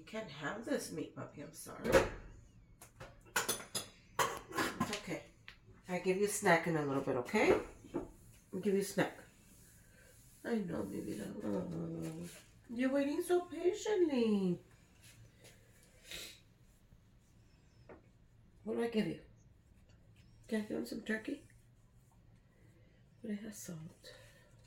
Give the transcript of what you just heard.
can't have this meat, puppy. I'm sorry. It's okay. I give you a snack in a little bit, okay? I'll give you a snack. I know, baby. You're waiting so patiently. What do I give you? Can I give him some turkey? But it has salt.